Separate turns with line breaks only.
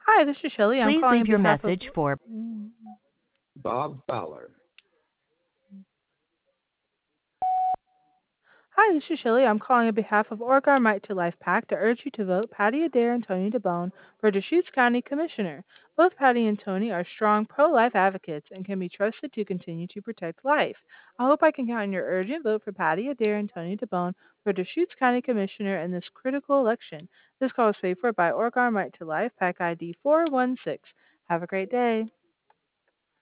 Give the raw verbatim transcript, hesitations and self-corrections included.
Hi, this is Shelly. I'm
Please
calling on
leave your
behalf of.
message for
Bob Fowler.
Hi, this is Shelly. I'm calling on behalf of Oregon Right to Life PAC to urge you to vote Patty Adair and Tony DeBone for Deschutes County Commissioner. Both Patty and Tony are strong pro-life advocates and can be trusted to continue to protect life. I hope I can count on your urgent vote for Patty Adair and Tony DeBone for Deschutes County Commissioner in this critical election. This call is paid for by Oregon Right to Life PAC I D four one six. Have a great day.